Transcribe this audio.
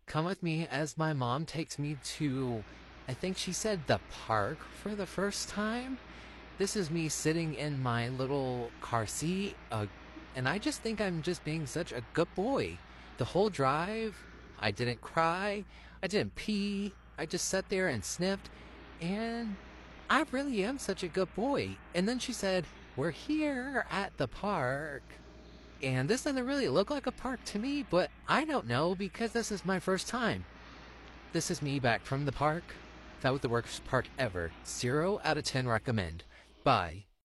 come with me as my mom takes me to, I think she said the park for the first time. This is me sitting in my little car seat, and I just think I'm just being such a good boy. The whole drive, I didn't cry, I didn't pee, I just sat there and sniffed, and I really am such a good boy. And then she said, "We're here at the park." And this doesn't really look like a park to me, but I don't know because this is my first time. This is me back from the park. That was the worst park ever. 0 out of 10 recommend. Bye.